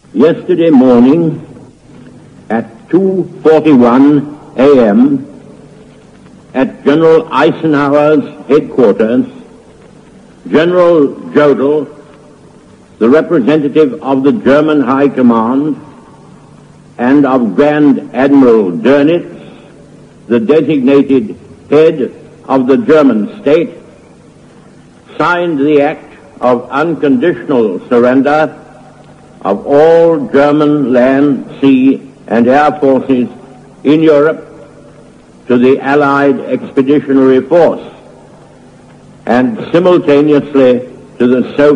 Yesterday morning at 2:41 a.m. at General Eisenhower's headquarters, General Jodl, the representative of the German High Command, and of Grand Admiral Dönitz, the designated head of the German state, signed the act of unconditional surrender of all German land, sea, and air forces in Europe to the Allied Expeditionary Force, and simultaneously to the Soviet